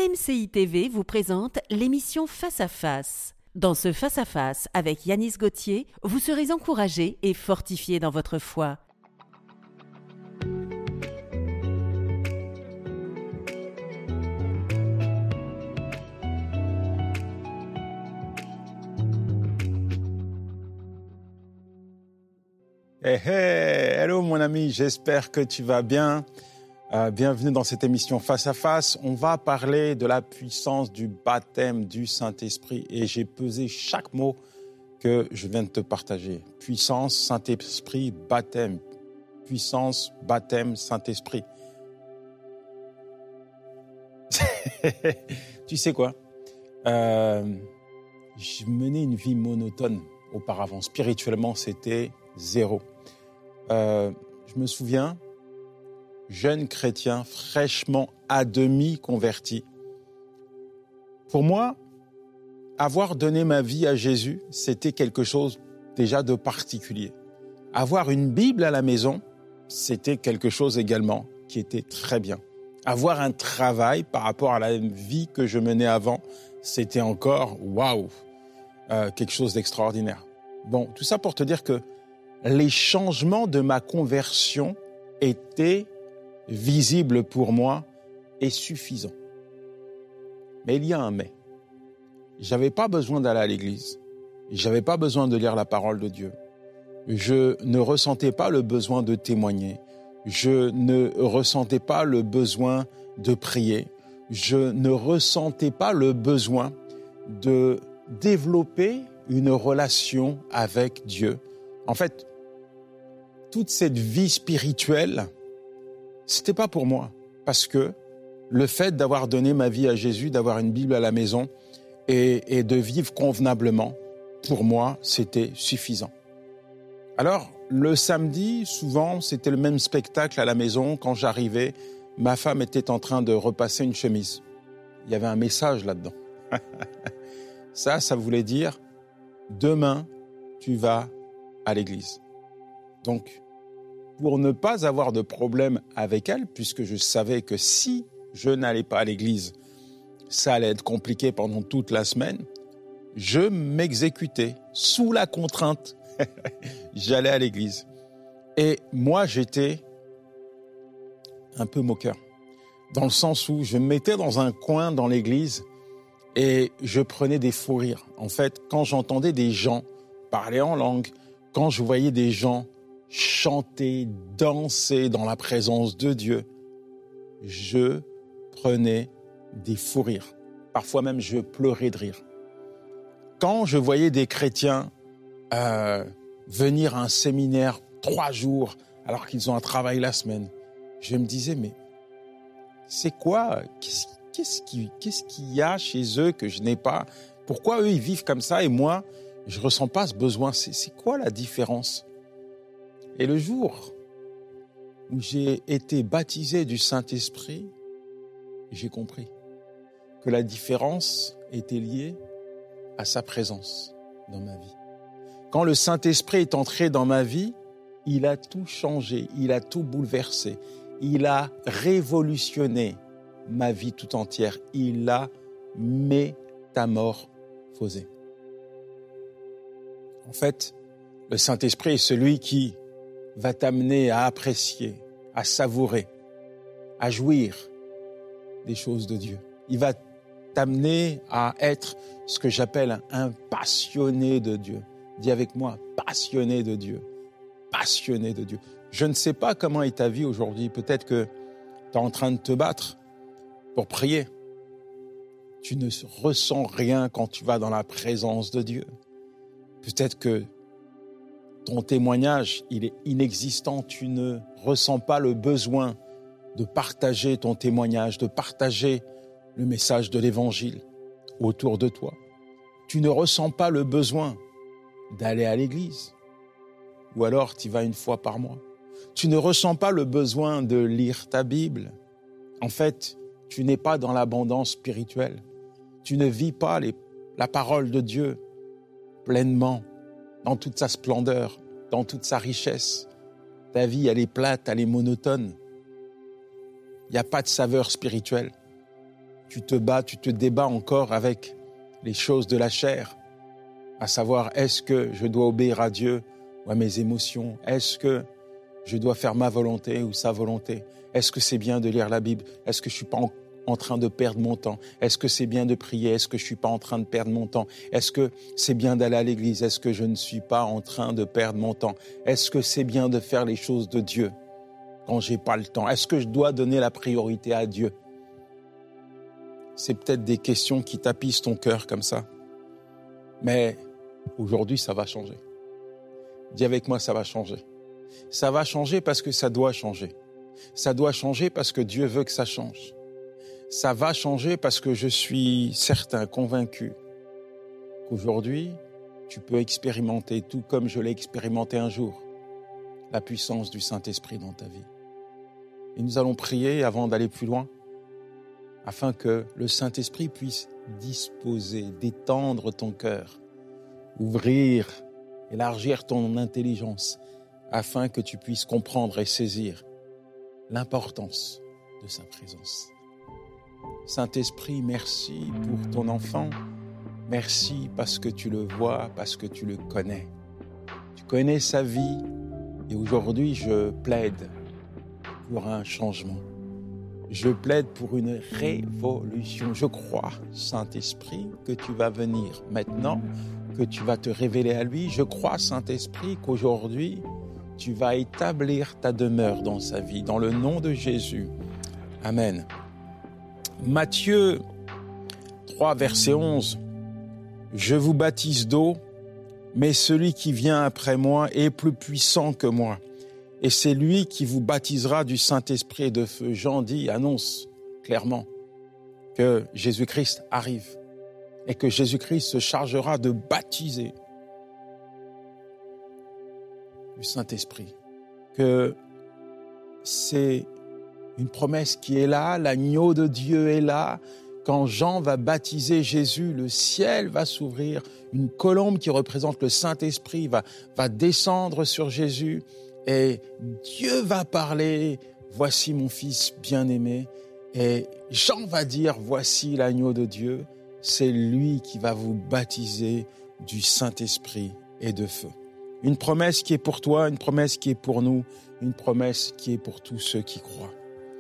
MCI TV vous présente l'émission Face à Face. Dans ce Face à Face avec Yanis Gauthier, vous serez encouragé et fortifié dans votre foi. Hello mon ami, j'espère que tu vas bien. Bienvenue dans cette émission Face à Face. On va parler de la puissance du baptême du Saint-Esprit et j'ai pesé chaque mot que je viens de te partager. Puissance, Saint-Esprit, baptême. Puissance, baptême, Saint-Esprit. Tu sais quoi? Je menais une vie monotone auparavant. Spirituellement, c'était zéro. Je me souviens, jeune chrétien, fraîchement à demi converti. Pour moi, avoir donné ma vie à Jésus, c'était quelque chose déjà de particulier. Avoir une Bible à la maison, c'était quelque chose également qui était très bien. Avoir un travail par rapport à la vie que je menais avant, c'était encore waouh, quelque chose d'extraordinaire. Bon, tout ça pour te dire que les changements de ma conversion étaient visibles pour moi et suffisants. Mais il y a un mais. J'avais pas besoin d'aller à l'église. J'avais pas besoin de lire la parole de Dieu. Je ne ressentais pas le besoin de témoigner. Je ne ressentais pas le besoin de prier. Je ne ressentais pas le besoin de développer une relation avec Dieu. En fait, toute cette vie spirituelle, c'était pas pour moi. Parce que le fait d'avoir donné ma vie à Jésus, d'avoir une Bible à la maison et de vivre convenablement, pour moi, c'était suffisant. Alors, le samedi, souvent, c'était le même spectacle à la maison. Quand j'arrivais, ma femme était en train de repasser une chemise. Il y avait un message là-dedans. Ça voulait dire, demain, tu vas à l'église. Donc, pour ne pas avoir de problème avec elle, puisque je savais que si je n'allais pas à l'église, ça allait être compliqué pendant toute la semaine, je m'exécutais sous la contrainte. J'allais à l'église. Et moi, j'étais un peu moqueur, dans le sens où je me mettais dans un coin dans l'église et je prenais des fous rires. En fait, quand j'entendais des gens parler en langue, quand je voyais des gens chanter, danser dans la présence de Dieu, je prenais des fous rires. Parfois même, je pleurais de rire. Quand je voyais des chrétiens venir à un séminaire 3 jours alors qu'ils ont un travail la semaine, je me disais, mais c'est quoi? Qu'est-ce qu'il y a chez eux que je n'ai pas? Pourquoi eux, ils vivent comme ça et moi, je ne ressens pas ce besoin? C'est quoi la différence? Et le jour où j'ai été baptisé du Saint-Esprit, j'ai compris que la différence était liée à sa présence dans ma vie. Quand le Saint-Esprit est entré dans ma vie, il a tout changé, il a tout bouleversé, il a révolutionné ma vie tout entière, il a métamorphosé. En fait, le Saint-Esprit est celui qui va t'amener à apprécier, à savourer, à jouir des choses de Dieu. Il va t'amener à être ce que j'appelle un passionné de Dieu. Dis avec moi, passionné de Dieu. Passionné de Dieu. Je ne sais pas comment est ta vie aujourd'hui. Peut-être que tu es en train de te battre pour prier. Tu ne ressens rien quand tu vas dans la présence de Dieu. Peut-être que ton témoignage, il est inexistant. Tu ne ressens pas le besoin de partager ton témoignage, de partager le message de l'Évangile autour de toi. Tu ne ressens pas le besoin d'aller à l'église. Ou alors tu y vas 1 fois par mois. Tu ne ressens pas le besoin de lire ta Bible. En fait, tu n'es pas dans l'abondance spirituelle. Tu ne vis pas la parole de Dieu pleinement, dans toute sa splendeur, dans toute sa richesse. Ta vie, elle est plate, elle est monotone. Il n'y a pas de saveur spirituelle. tu te bats, tu te débats encore avec les choses de la chair, à savoir, est-ce que je dois obéir à Dieu ou à mes émotions? Est-ce que je dois faire ma volonté ou sa volonté? Est-ce que c'est bien de lire la Bible? Est-ce que je ne suis pas en train de perdre mon temps? Est-ce que c'est bien de prier? Est-ce que je ne suis pas en train de perdre mon temps? Est-ce que c'est bien d'aller à l'église? Est-ce que je ne suis pas en train de perdre mon temps? Est-ce que c'est bien de faire les choses de Dieu quand je n'ai pas le temps? Est-ce que je dois donner la priorité à Dieu? C'est peut-être des questions qui tapissent ton cœur comme ça. Mais aujourd'hui, ça va changer. Dis avec moi, ça va changer. Ça va changer parce que ça doit changer. Ça doit changer parce que Dieu veut que ça change. Ça va changer parce que je suis certain, convaincu qu'aujourd'hui, tu peux expérimenter, tout comme je l'ai expérimenté un jour, la puissance du Saint-Esprit dans ta vie. Et nous allons prier avant d'aller plus loin, afin que le Saint-Esprit puisse disposer, détendre ton cœur, ouvrir, élargir ton intelligence, afin que tu puisses comprendre et saisir l'importance de sa présence. Saint-Esprit, merci pour ton enfant. Merci parce que tu le vois, parce que tu le connais. Tu connais sa vie et aujourd'hui, je plaide pour un changement. Je plaide pour une révolution. Je crois, Saint-Esprit, que tu vas venir maintenant, que tu vas te révéler à lui. Je crois, Saint-Esprit, qu'aujourd'hui, tu vas établir ta demeure dans sa vie, dans le nom de Jésus. Amen. Matthieu 3, verset 11. « Je vous baptise d'eau, mais celui qui vient après moi est plus puissant que moi. Et c'est lui qui vous baptisera du Saint-Esprit et de feu. » Jean dit, annonce clairement que Jésus-Christ arrive et que Jésus-Christ se chargera de baptiser du Saint-Esprit. Que c'est une promesse qui est là, l'agneau de Dieu est là. Quand Jean va baptiser Jésus, le ciel va s'ouvrir, une colombe qui représente le Saint-Esprit va descendre sur Jésus et Dieu va parler, « Voici mon fils bien-aimé » et Jean va dire, « Voici l'agneau de Dieu », c'est lui qui va vous baptiser du Saint-Esprit et de feu. Une promesse qui est pour toi, une promesse qui est pour nous, une promesse qui est pour tous ceux qui croient.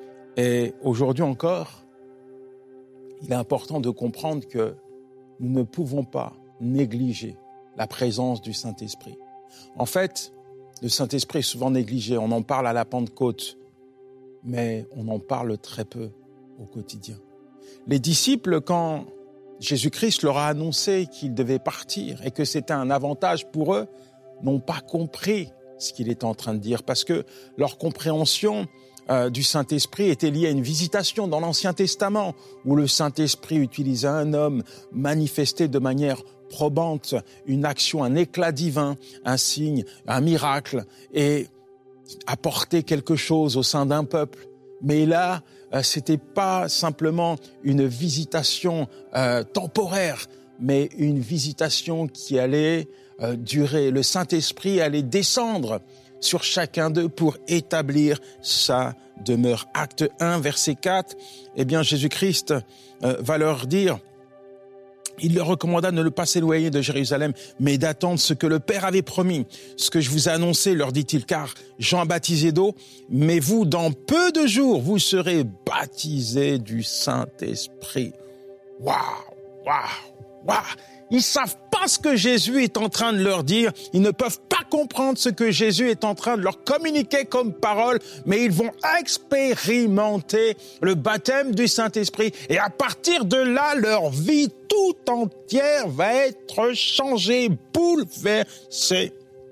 Et aujourd'hui encore, il est important de comprendre que nous ne pouvons pas négliger la présence du Saint-Esprit. En fait, le Saint-Esprit est souvent négligé. On en parle à la Pentecôte, mais on en parle très peu au quotidien. Les disciples, quand Jésus-Christ leur a annoncé qu'ils devaient partir et que c'était un avantage pour eux, n'ont pas compris ce qu'il était en train de dire parce que leur compréhension du Saint-Esprit était liée à une visitation dans l'Ancien Testament où le Saint-Esprit utilisait un homme manifesté de manière probante, une action, un éclat divin, un signe, un miracle et apporter quelque chose au sein d'un peuple. Mais là, c'était pas simplement une visitation temporaire, mais une visitation qui allait durer. Le Saint-Esprit allait descendre sur chacun d'eux pour établir sa demeure. Acte 1, verset 4, eh bien Jésus-Christ va leur dire, il leur recommanda de ne pas s'éloigner de Jérusalem, mais d'attendre ce que le Père avait promis. Ce que je vous ai annoncé, leur dit-il, car Jean baptisait d'eau, mais vous, dans peu de jours, vous serez baptisés du Saint-Esprit. Waouh, waouh, waouh! Ils savent pas ce que Jésus est en train de leur dire. Ils ne peuvent pas comprendre ce que Jésus est en train de leur communiquer comme parole, mais ils vont expérimenter le baptême du Saint-Esprit. Et à partir de là, leur vie tout entière va être changée, bouleversée.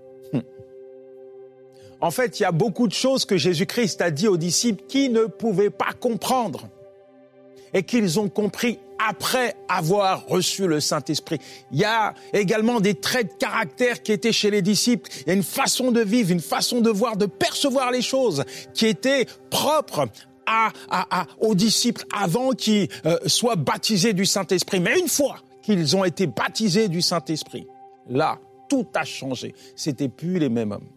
En fait, il y a beaucoup de choses que Jésus-Christ a dit aux disciples qui ne pouvaient pas comprendre et qu'ils ont compris après avoir reçu le Saint-Esprit. Il y a également des traits de caractère qui étaient chez les disciples. Il y a une façon de vivre, une façon de voir, de percevoir les choses qui était propre aux disciples avant qu'ils soient baptisés du Saint-Esprit. Mais une fois qu'ils ont été baptisés du Saint-Esprit, là, tout a changé. C'était plus les mêmes hommes.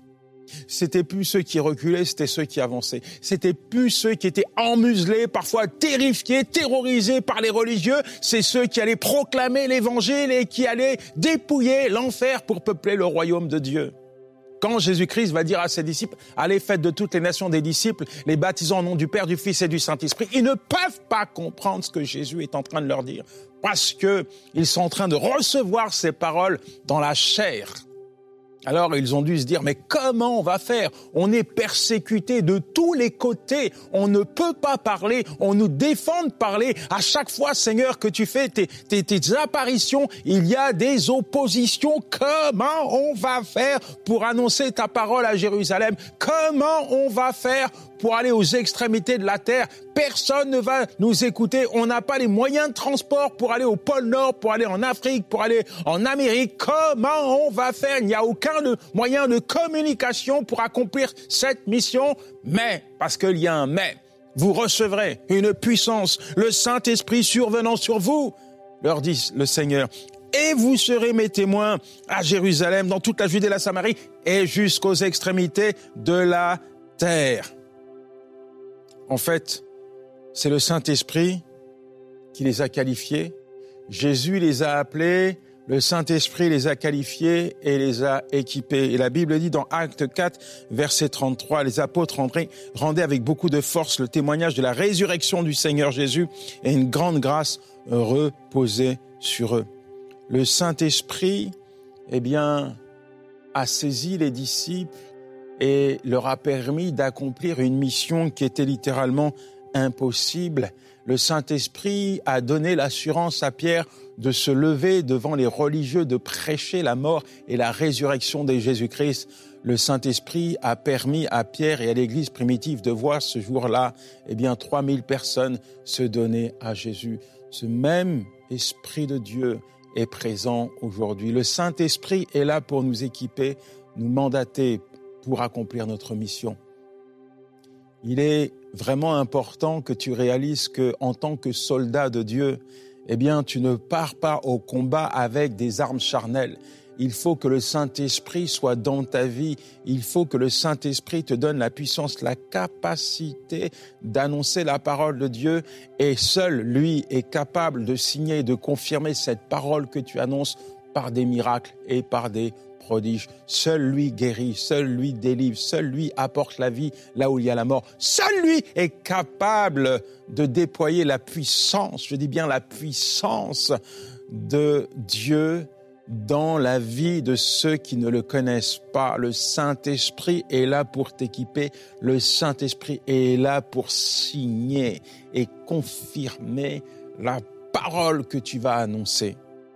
C'était plus ceux qui reculaient, c'était ceux qui avançaient. C'était plus ceux qui étaient emmuselés, parfois terrifiés, terrorisés par les religieux. C'est ceux qui allaient proclamer l'évangile et qui allaient dépouiller l'enfer pour peupler le royaume de Dieu. Quand Jésus-Christ va dire à ses disciples, allez, faites de toutes les nations des disciples, les baptisant au nom du Père, du Fils et du Saint-Esprit, ils ne peuvent pas comprendre ce que Jésus est en train de leur dire parce qu'ils sont en train de recevoir ces paroles dans la chair. Alors ils ont dû se dire, mais comment on va faire? On est persécuté de tous les côtés, on ne peut pas parler, on nous défend de parler. À chaque fois, Seigneur, que tu fais tes apparitions, il y a des oppositions. Comment on va faire pour annoncer ta parole à Jérusalem? Comment on va faire pour aller aux extrémités de la terre? Personne ne va nous écouter. On n'a pas les moyens de transport pour aller au pôle Nord, pour aller en Afrique, pour aller en Amérique. Comment on va faire? Il n'y a aucun moyen de communication pour accomplir cette mission. Mais, parce qu'il y a un mais, vous recevrez une puissance, le Saint-Esprit survenant sur vous, leur dit le Seigneur. Et vous serez mes témoins à Jérusalem, dans toute la Judée, la Samarie et jusqu'aux extrémités de la terre. En fait, c'est le Saint-Esprit qui les a qualifiés. Jésus les a appelés, le Saint-Esprit les a qualifiés et les a équipés. Et la Bible dit dans Actes 4, verset 33, les apôtres rendaient avec beaucoup de force le témoignage de la résurrection du Seigneur Jésus et une grande grâce reposait sur eux. Le Saint-Esprit, a saisi les disciples et leur a permis d'accomplir une mission qui était littéralement impossible. Le Saint-Esprit a donné l'assurance à Pierre de se lever devant les religieux, de prêcher la mort et la résurrection de Jésus-Christ. Le Saint-Esprit a permis à Pierre et à l'Église primitive de voir ce jour-là, 3000 personnes se donner à Jésus. Ce même Esprit de Dieu est présent aujourd'hui. Le Saint-Esprit est là pour nous équiper, nous mandater pour accomplir notre mission. Il est vraiment important que tu réalises que, en tant que soldat de Dieu, tu ne pars pas au combat avec des armes charnelles. Il faut que le Saint-Esprit soit dans ta vie. Il faut que le Saint-Esprit te donne la puissance, la capacité d'annoncer la parole de Dieu. Et seul, lui, est capable de signer et de confirmer cette parole que tu annonces par des miracles et par des prodiges. Seul lui guérit, seul lui délivre, seul lui apporte la vie là où il y a la mort. Seul lui est capable de déployer la puissance, je dis bien la puissance de Dieu dans la vie de ceux qui ne le connaissent pas. Le Saint-Esprit est là pour t'équiper. Le Saint-Esprit est là pour signer et confirmer la parole que tu vas annoncer.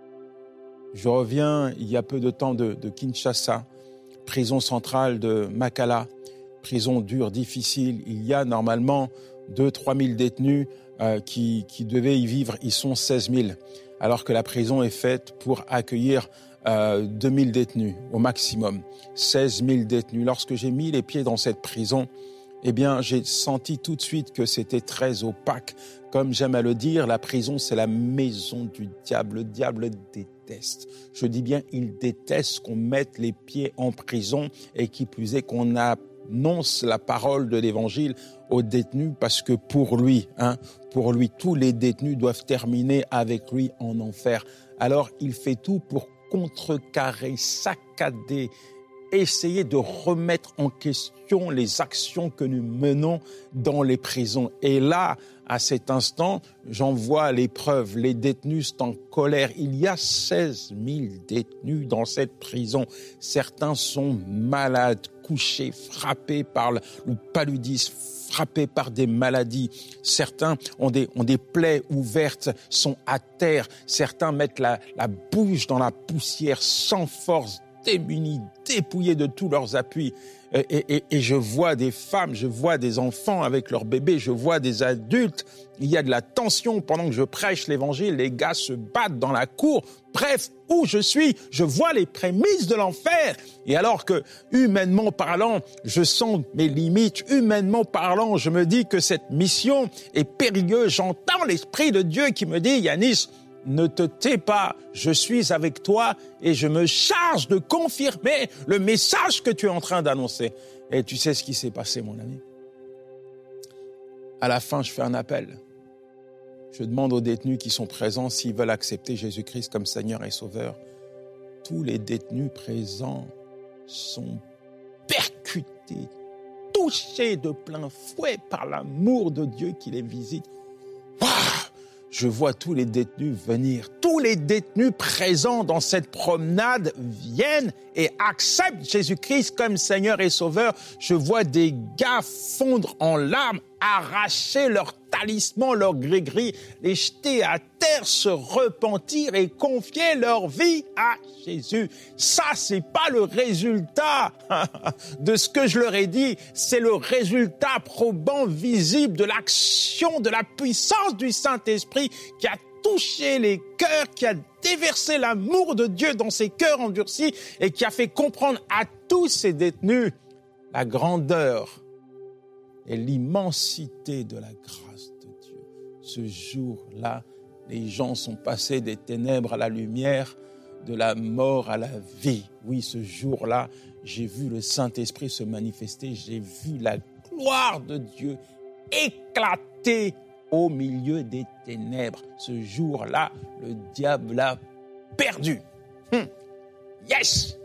Je reviens il y a peu de temps de Kinshasa, prison centrale de Makala, prison dure, difficile. Il y a normalement 2-3 000 détenus qui devaient y vivre. Ils sont 16 000, alors que la prison est faite pour accueillir 2 000 détenus au maximum. 16 000 détenus. Lorsque j'ai mis les pieds dans cette prison, j'ai senti tout de suite que c'était très opaque. Comme j'aime à le dire, la prison, c'est la maison du diable. Le diable déteste. Je dis bien, il déteste qu'on mette les pieds en prison et qui plus est qu'on annonce la parole de l'évangile aux détenus parce que pour lui, tous les détenus doivent terminer avec lui en enfer. Alors, il fait tout pour contrecarrer, saccader, essayer de remettre en question les actions que nous menons dans les prisons. Et là, à cet instant, j'en vois les preuves. Les détenus sont en colère. Il y a 16 000 détenus dans cette prison. Certains sont malades, couchés, frappés par le paludisme, frappés par des maladies. Certains ont des plaies ouvertes, sont à terre. Certains mettent la bouche dans la poussière, sans force, démunis, dépouillés de tous leurs appuis. Et je vois des femmes, je vois des enfants avec leurs bébés, je vois des adultes. Il y a de la tension pendant que je prêche l'évangile. Les gars se battent dans la cour. Bref, où je suis, je vois les prémices de l'enfer. Et alors que, humainement parlant, je sens mes limites. Humainement parlant, je me dis que cette mission est périlleuse. J'entends l'Esprit de Dieu qui me dit, Yanis, ne te tais pas, je suis avec toi et je me charge de confirmer le message que tu es en train d'annoncer. Et tu sais ce qui s'est passé, mon ami? À la fin, je fais un appel. Je demande aux détenus qui sont présents s'ils veulent accepter Jésus-Christ comme Seigneur et Sauveur. Tous les détenus présents sont percutés, touchés de plein fouet par l'amour de Dieu qui les visite. Waouh! Je vois tous les détenus venir. Tous les détenus présents dans cette promenade viennent et acceptent Jésus-Christ comme Seigneur et Sauveur. Je vois des gars fondre en larmes, arracher leur talisman, leur gris-gris, les jeter à terre, se repentir et confier leur vie à Jésus. Ça, c'est pas le résultat de ce que je leur ai dit. C'est le résultat probant, visible de l'action, de la puissance du Saint-Esprit qui a touché les cœurs, qui a déversé l'amour de Dieu dans ces cœurs endurcis et qui a fait comprendre à tous ces détenus la grandeur et l'immensité de la grâce de Dieu. Ce jour-là, les gens sont passés des ténèbres à la lumière, de la mort à la vie. Oui, ce jour-là, j'ai vu le Saint-Esprit se manifester, j'ai vu la gloire de Dieu éclater au milieu des ténèbres. Ce jour-là, le diable a perdu. Yes!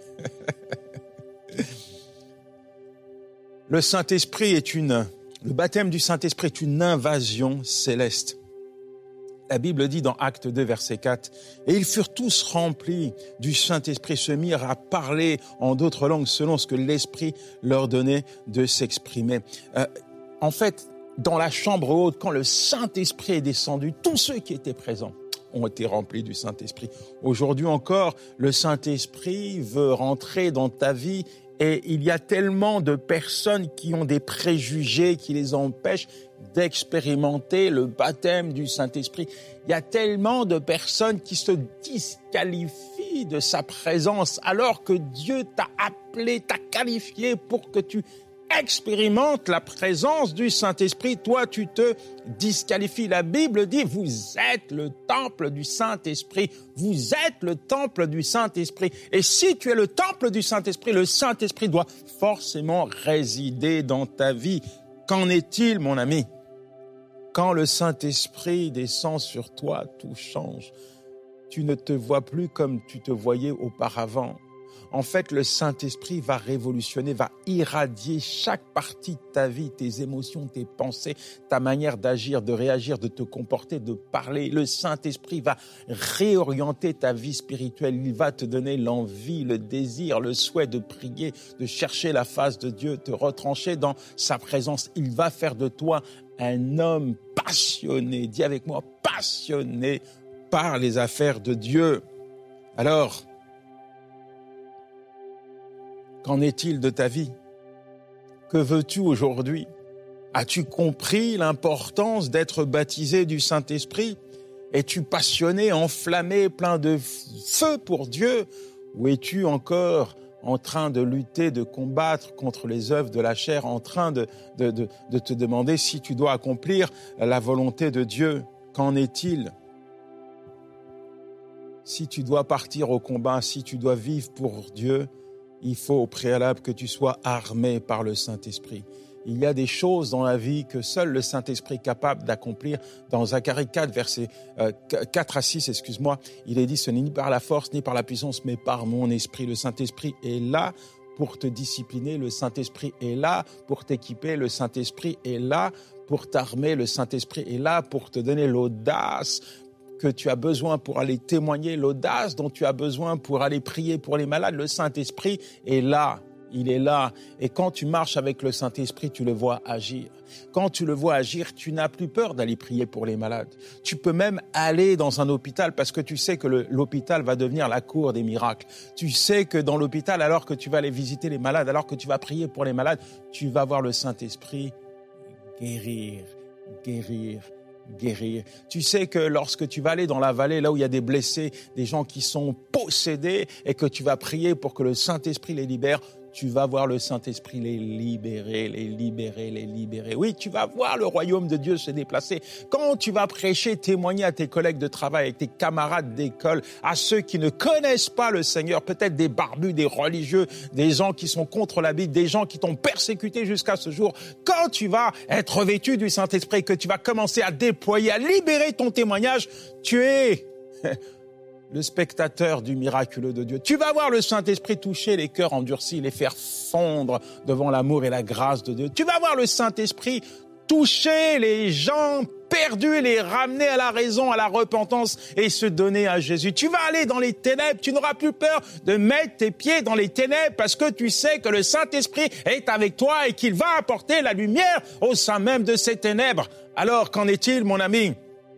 Le baptême du Saint-Esprit est une invasion céleste. La Bible dit dans Actes 2, verset 4, « Et ils furent tous remplis du Saint-Esprit, se mirent à parler en d'autres langues selon ce que l'Esprit leur donnait de s'exprimer. » En fait, dans la chambre haute, quand le Saint-Esprit est descendu, tous ceux qui étaient présents ont été remplis du Saint-Esprit. Aujourd'hui encore, le Saint-Esprit veut rentrer dans ta vie et il y a tellement de personnes qui ont des préjugés qui les empêchent d'expérimenter le baptême du Saint-Esprit. Il y a tellement de personnes qui se disqualifient de sa présence alors que Dieu t'a appelé, t'a qualifié pour que tu expérimente la présence du Saint-Esprit, toi tu te disqualifies. La Bible dit, vous êtes le temple du Saint-Esprit. Vous êtes le temple du Saint-Esprit. Et si tu es le temple du Saint-Esprit, le Saint-Esprit doit forcément résider dans ta vie. Qu'en est-il, mon ami? Quand le Saint-Esprit descend sur toi, tout change. Tu ne te vois plus comme tu te voyais auparavant. En fait, le Saint-Esprit va révolutionner, va irradier chaque partie de ta vie, tes émotions, tes pensées, ta manière d'agir, de réagir, de te comporter, de parler. Le Saint-Esprit va réorienter ta vie spirituelle. Il va te donner l'envie, le désir, le souhait de prier, de chercher la face de Dieu, te retrancher dans sa présence. Il va faire de toi un homme passionné. Dis avec moi, passionné par les affaires de Dieu. Alors, qu'en est-il de ta vie? Que veux-tu aujourd'hui? As-tu compris l'importance d'être baptisé du Saint-Esprit? Es-tu passionné, enflammé, plein de feu pour Dieu? Ou es-tu encore en train de lutter, de combattre contre les œuvres de la chair, en train de te demander si tu dois accomplir la volonté de Dieu? Qu'en est-il? Si tu dois partir au combat, si tu dois vivre pour Dieu, il faut au préalable que tu sois armé par le Saint-Esprit. Il y a des choses dans la vie que seul le Saint-Esprit est capable d'accomplir. Dans Zacharie 4, versets 4 à 6, il est dit « Ce n'est ni par la force, ni par la puissance, mais par mon esprit. » Le Saint-Esprit est là pour te discipliner. Le Saint-Esprit est là pour t'équiper. Le Saint-Esprit est là pour t'armer. Le Saint-Esprit est là pour te donner l'audace que tu as besoin pour aller témoigner, l'audace dont tu as besoin pour aller prier pour les malades. Le Saint-Esprit est là, il est là. Et quand tu marches avec le Saint-Esprit, tu le vois agir. Quand tu le vois agir, tu n'as plus peur d'aller prier pour les malades. Tu peux même aller dans un hôpital parce que tu sais que l'hôpital va devenir la cour des miracles. Tu sais que dans l'hôpital, alors que tu vas aller visiter les malades, alors que tu vas prier pour les malades, tu vas voir le Saint-Esprit guérir. Tu sais que lorsque tu vas aller dans la vallée, là où il y a des blessés, des gens qui sont possédés, et que tu vas prier pour que le Saint-Esprit les libère, tu vas voir le Saint-Esprit les libérer, les libérer, les libérer. Oui, tu vas voir le royaume de Dieu se déplacer. Quand tu vas prêcher, témoigner à tes collègues de travail, à tes camarades d'école, à ceux qui ne connaissent pas le Seigneur, peut-être des barbus, des religieux, des gens qui sont contre la Bible, des gens qui t'ont persécuté jusqu'à ce jour, quand tu vas être revêtu du Saint-Esprit, que tu vas commencer à déployer, à libérer ton témoignage, tu es le spectateur du miraculeux de Dieu. Tu vas voir le Saint-Esprit toucher les cœurs endurcis, les faire fondre devant l'amour et la grâce de Dieu. Tu vas voir le Saint-Esprit toucher les gens perdus, les ramener à la raison, à la repentance et se donner à Jésus. Tu vas aller dans les ténèbres, tu n'auras plus peur de mettre tes pieds dans les ténèbres parce que tu sais que le Saint-Esprit est avec toi et qu'il va apporter la lumière au sein même de ces ténèbres. Alors, qu'en est-il, mon ami?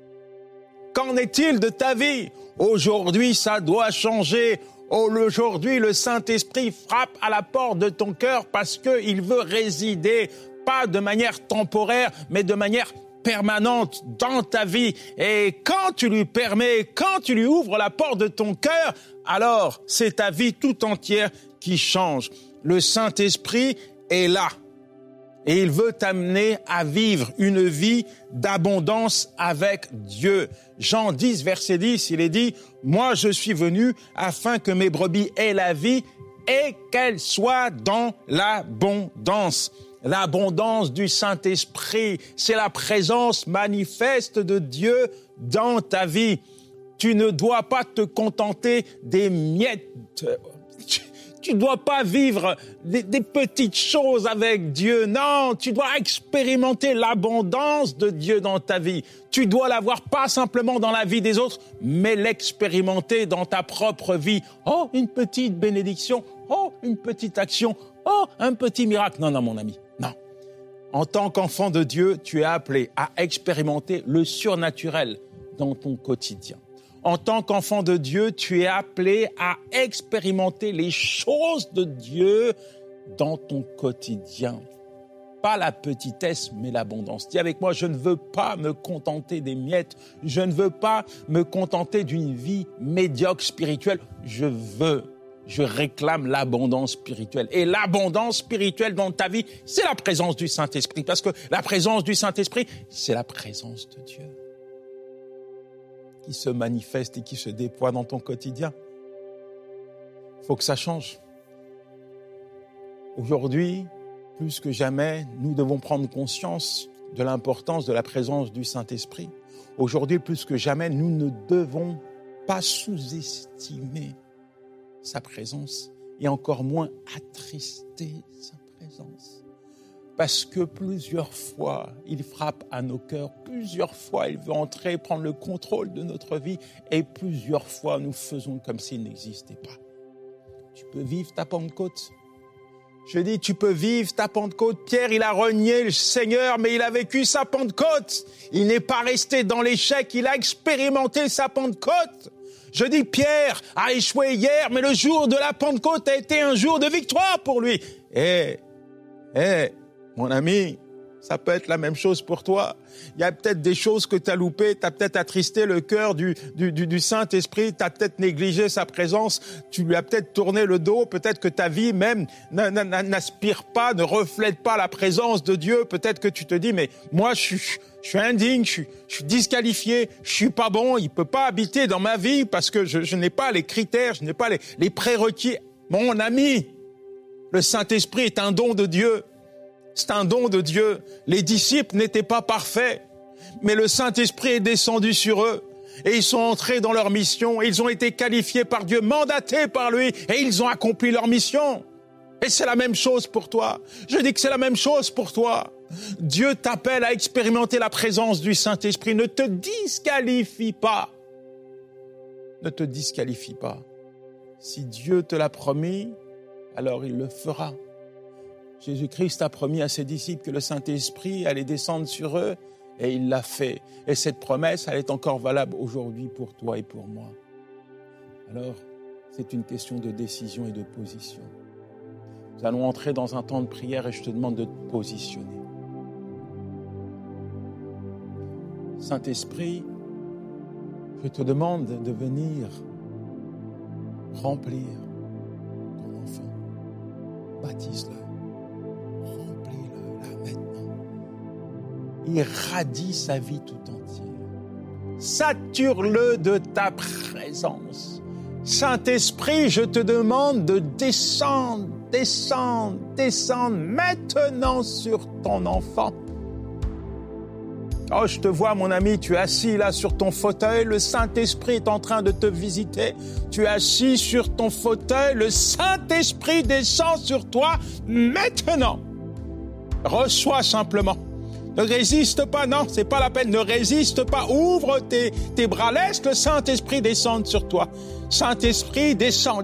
Qu'en est-il de ta vie? Aujourd'hui, ça doit changer. Aujourd'hui, le Saint-Esprit frappe à la porte de ton cœur parce qu'il veut résider, pas de manière temporaire, mais de manière permanente dans ta vie. Et quand tu lui permets, quand tu lui ouvres la porte de ton cœur, alors c'est ta vie tout entière qui change. Le Saint-Esprit est là. Et il veut t'amener à vivre une vie d'abondance avec Dieu. Jean 10, verset 10, il est dit « Moi, je suis venu afin que mes brebis aient la vie et qu'elles soient dans l'abondance. » L'abondance du Saint-Esprit, c'est la présence manifeste de Dieu dans ta vie. Tu ne dois pas te contenter des miettes. Tu ne dois pas vivre des petites choses avec Dieu. Non, tu dois expérimenter l'abondance de Dieu dans ta vie. Tu dois l'avoir pas simplement dans la vie des autres, mais l'expérimenter dans ta propre vie. Oh, une petite bénédiction. Oh, une petite action. Oh, un petit miracle. Non, non, mon ami, non. En tant qu'enfant de Dieu, tu es appelé à expérimenter le surnaturel dans ton quotidien. En tant qu'enfant de Dieu, tu es appelé à expérimenter les choses de Dieu dans ton quotidien. Pas la petitesse, mais l'abondance. Dis avec moi, je ne veux pas me contenter des miettes. Je ne veux pas me contenter d'une vie médiocre spirituelle. Je réclame l'abondance spirituelle. Et l'abondance spirituelle dans ta vie, c'est la présence du Saint-Esprit. Parce que la présence du Saint-Esprit, c'est la présence de Dieu qui se manifeste et qui se déploie dans ton quotidien. Il faut que ça change. Aujourd'hui, plus que jamais, nous devons prendre conscience de l'importance de la présence du Saint-Esprit. Aujourd'hui, plus que jamais, nous ne devons pas sous-estimer sa présence et encore moins attrister sa présence. Parce que plusieurs fois, il frappe à nos cœurs, plusieurs fois, il veut entrer, prendre le contrôle de notre vie, et plusieurs fois, nous faisons comme s'il n'existait pas. Tu peux vivre ta Pentecôte. Je dis, tu peux vivre ta Pentecôte. Pierre, il a renié le Seigneur, mais il a vécu sa Pentecôte. Il n'est pas resté dans l'échec, il a expérimenté sa Pentecôte. Je dis, Pierre a échoué hier, mais le jour de la Pentecôte a été un jour de victoire pour lui. Mon ami, ça peut être la même chose pour toi. Il y a peut-être des choses que tu as loupées, tu as peut-être attristé le cœur du Saint-Esprit, tu as peut-être négligé sa présence, tu lui as peut-être tourné le dos, peut-être que ta vie même n'aspire pas, ne reflète pas la présence de Dieu. Peut-être que tu te dis, mais moi je suis indigne, je suis disqualifié, je suis pas bon, il peut pas habiter dans ma vie parce que je n'ai pas les critères, je n'ai pas les prérequis. Mon ami, le Saint-Esprit est un don de Dieu. C'est un don de Dieu. Les disciples n'étaient pas parfaits, mais le Saint-Esprit est descendu sur eux et ils sont entrés dans leur mission. Ils ont été qualifiés par Dieu, mandatés par lui et ils ont accompli leur mission. Et c'est la même chose pour toi. Je dis que c'est la même chose pour toi. Dieu t'appelle à expérimenter la présence du Saint-Esprit. Ne te disqualifie pas. Ne te disqualifie pas. Si Dieu te l'a promis, alors il le fera. Jésus-Christ a promis à ses disciples que le Saint-Esprit allait descendre sur eux et il l'a fait. Et cette promesse, elle est encore valable aujourd'hui pour toi et pour moi. Alors, c'est une question de décision et de position. Nous allons entrer dans un temps de prière et je te demande de te positionner. Saint-Esprit, je te demande de venir remplir ton enfant. Baptise-le. Remplis-le là maintenant. Irradie sa vie tout entière. Sature-le de ta présence. Saint-Esprit, je te demande de descendre maintenant sur ton enfant. Oh, je te vois, mon ami, tu es assis là sur ton fauteuil, le Saint-Esprit est en train de te visiter. Tu es assis sur ton fauteuil, le Saint-Esprit descend sur toi maintenant. Reçois simplement. Ne résiste pas, non, c'est pas la peine, ne résiste pas. Ouvre tes bras, laisse le Saint-Esprit descendre sur toi. Saint-Esprit, descends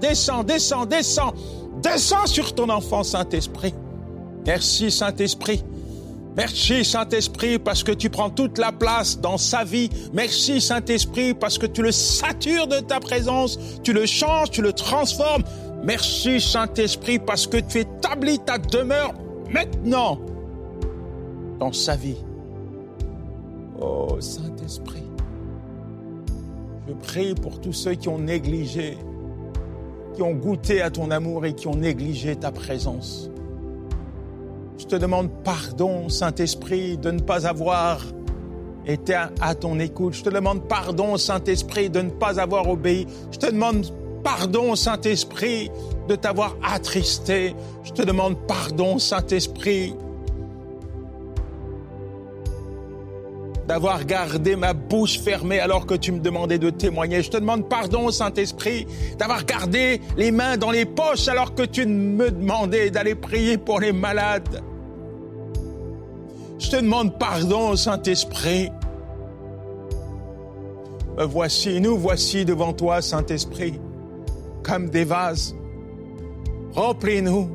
sur ton enfant, Saint-Esprit. Merci, Saint-Esprit. Merci, Saint-Esprit, parce que tu prends toute la place dans sa vie. Merci, Saint-Esprit, parce que tu le satures de ta présence, tu le changes, tu le transformes. Merci, Saint-Esprit, parce que tu établis ta demeure maintenant dans sa vie. Oh, Saint-Esprit, je prie pour tous ceux qui ont négligé, qui ont goûté à ton amour et qui ont négligé ta présence. Je te demande pardon, Saint-Esprit, de ne pas avoir été à ton écoute. Je te demande pardon, Saint-Esprit, de ne pas avoir obéi. Je te demande pardon, Saint-Esprit, de t'avoir attristé. Je te demande pardon, Saint-Esprit, d'avoir gardé ma bouche fermée alors que tu me demandais de témoigner. Je te demande pardon, Saint-Esprit, d'avoir gardé les mains dans les poches alors que tu me demandais d'aller prier pour les malades. Je te demande pardon, Saint-Esprit. Nous voici devant toi, Saint-Esprit, comme des vases. Remplis-nous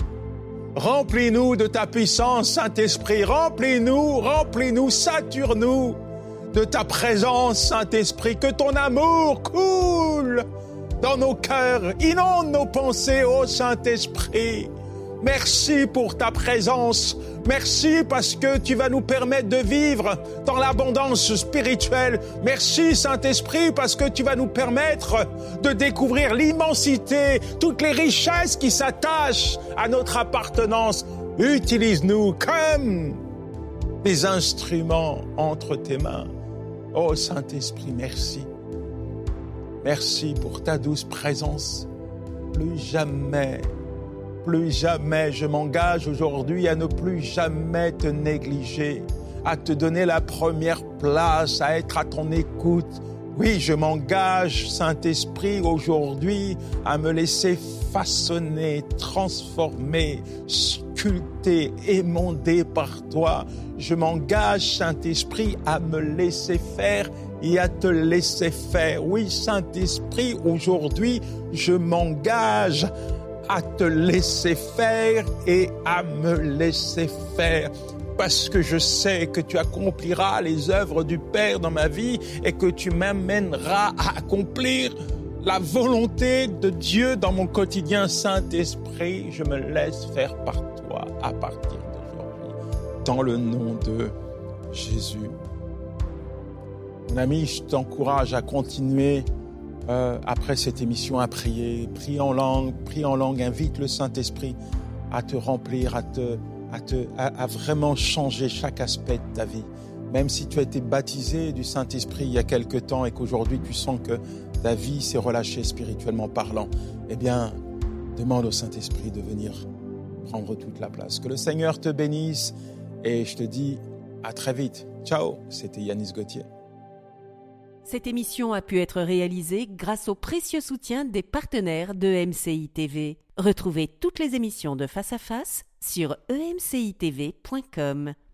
de ta puissance, Saint-Esprit. Remplis-nous, sature-nous de ta présence, Saint-Esprit. Que ton amour coule dans nos cœurs, inonde nos pensées, ô Saint-Esprit. Merci pour ta présence. Merci parce que tu vas nous permettre de vivre dans l'abondance spirituelle. Merci, Saint-Esprit, parce que tu vas nous permettre de découvrir l'immensité, toutes les richesses qui s'attachent à notre appartenance. Utilise-nous comme des instruments entre tes mains. Oh Saint-Esprit, merci. Merci pour ta douce présence. Plus jamais, je m'engage aujourd'hui à ne plus jamais te négliger, à te donner la première place, à être à ton écoute. Oui, je m'engage, Saint-Esprit, aujourd'hui, à me laisser façonner, transformer, sculpter, émonder par toi. Je m'engage, Saint-Esprit, à me laisser faire et à te laisser faire. Oui, Saint-Esprit, aujourd'hui, je m'engage à te laisser faire et à me laisser faire. Parce que je sais que tu accompliras les œuvres du Père dans ma vie et que tu m'amèneras à accomplir la volonté de Dieu dans mon quotidien. Saint-Esprit, je me laisse faire par toi à partir d'aujourd'hui. Dans le nom de Jésus. Mon ami, je t'encourage à continuer après cette émission à prier. Prie en langue, invite le Saint-Esprit à te remplir, à vraiment changer chaque aspect de ta vie. Même si tu as été baptisé du Saint-Esprit il y a quelque temps et qu'aujourd'hui tu sens que ta vie s'est relâchée spirituellement parlant, eh bien, demande au Saint-Esprit de venir prendre toute la place. Que le Seigneur te bénisse et je te dis à très vite. Ciao, c'était Yanis Gauthier. Cette émission a pu être réalisée grâce au précieux soutien des partenaires de MCI TV. Retrouvez toutes les émissions de Face à Face sur emcitv.com.